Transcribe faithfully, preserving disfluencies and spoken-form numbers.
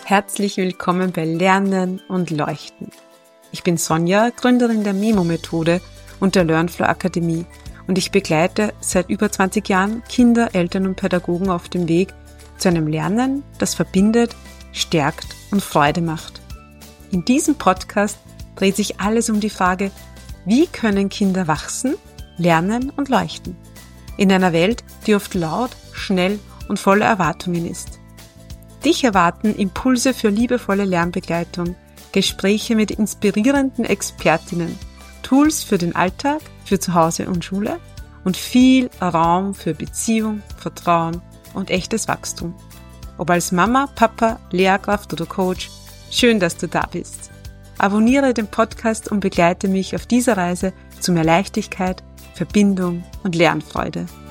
Herzlich willkommen bei Lernen und Leuchten. Ich bin Sonja, Gründerin der Memo-Methode und der Learnflow Akademie und ich begleite seit über zwanzig Jahren Kinder, Eltern und Pädagogen auf dem Weg zu einem Lernen, das verbindet, stärkt und Freude macht. In diesem Podcast dreht sich alles um die Frage, wie können Kinder wachsen, lernen und leuchten? In einer Welt, die oft laut, schnell und voller Erwartungen ist. Dich erwarten Impulse für liebevolle Lernbegleitung, Gespräche mit inspirierenden Expertinnen, Tools für den Alltag, für Zuhause und Schule und viel Raum für Beziehung, Vertrauen und echtes Wachstum. Ob als Mama, Papa, Lehrkraft oder Coach, schön, dass du da bist. Abonniere den Podcast und begleite mich auf dieser Reise zu mehr Leichtigkeit, Verbindung und Lernfreude.